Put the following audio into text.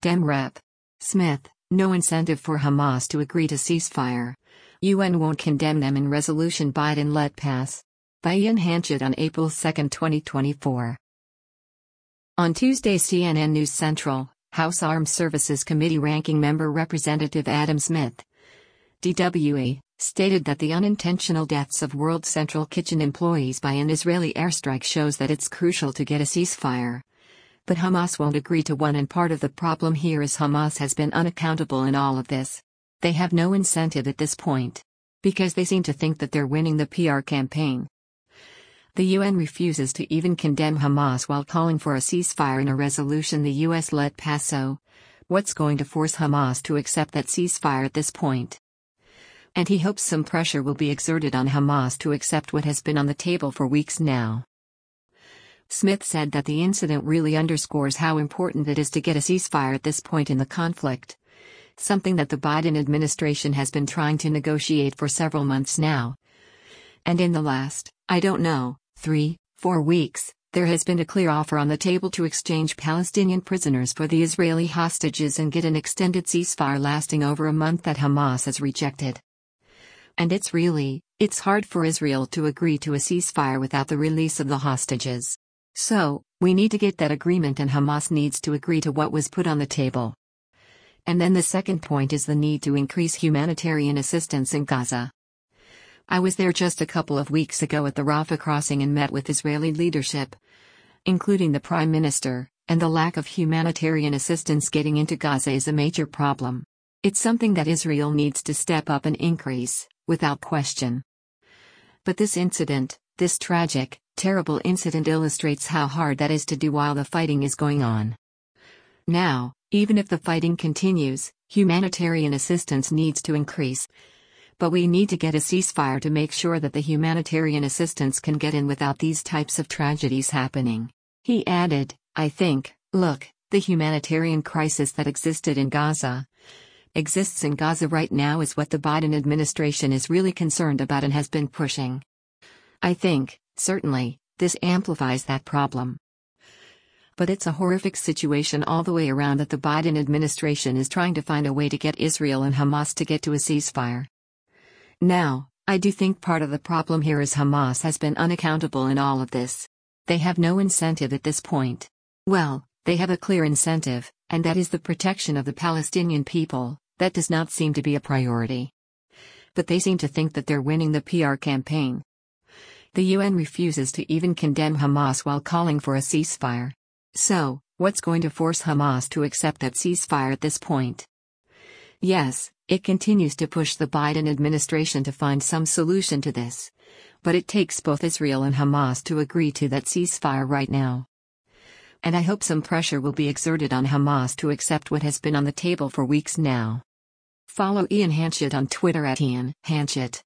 Dem Rep. Smith, no incentive for Hamas to agree to ceasefire. UN won't condemn them in resolution Biden let pass. By Ian Hanchett on April 2, 2024. On Tuesday, CNN News Central, House Armed Services Committee Ranking Member Representative Adam Smith, DWE, stated that the unintentional deaths of World Central Kitchen employees by an Israeli airstrike shows that it's crucial to get a ceasefire. But Hamas won't agree to one, and part of the problem here is Hamas has been unaccountable in all of this. They have no incentive at this point. Because they seem to think that they're winning the PR campaign. The UN refuses to even condemn Hamas while calling for a ceasefire in a resolution the US let pass. So, what's going to force Hamas to accept that ceasefire at this point? And he hopes some pressure will be exerted on Hamas to accept what has been on the table for weeks now. Smith said that the incident really underscores how important it is to get a ceasefire at this point in the conflict. Something that the Biden administration has been trying to negotiate for several months now. And in the last, 3-4 weeks, there has been a clear offer on the table to exchange Palestinian prisoners for the Israeli hostages and get an extended ceasefire lasting over a month that Hamas has rejected. And it's hard for Israel to agree to a ceasefire without the release of the hostages. So, we need to get that agreement, and Hamas needs to agree to what was put on the table. And then the second point is the need to increase humanitarian assistance in Gaza. I was there just a couple of weeks ago at the Rafah crossing and met with Israeli leadership, including the Prime Minister, and the lack of humanitarian assistance getting into Gaza is a major problem. It's something that Israel needs to step up and increase, without question. But this incident, this tragic, terrible incident, illustrates how hard that is to do while the fighting is going on. Now, even if the fighting continues, humanitarian assistance needs to increase. But we need to get a ceasefire to make sure that the humanitarian assistance can get in without these types of tragedies happening. He added, look, the humanitarian crisis that exists in Gaza right now is what the Biden administration is really concerned about and has been pushing. I think, certainly, this amplifies that problem. But it's a horrific situation all the way around that the Biden administration is trying to find a way to get Israel and Hamas to get to a ceasefire. Now, I do think part of the problem here is Hamas has been unaccountable in all of this. They have no incentive at this point. Well, they have a clear incentive, and that is the protection of the Palestinian people. That does not seem to be a priority. But they seem to think that they're winning the PR campaign. The UN refuses to even condemn Hamas while calling for a ceasefire. So, what's going to force Hamas to accept that ceasefire at this point? Yes, it continues to push the Biden administration to find some solution to this. But it takes both Israel and Hamas to agree to that ceasefire right now. And I hope some pressure will be exerted on Hamas to accept what has been on the table for weeks now. Follow Ian Hanchett on Twitter @Ian Hanchett.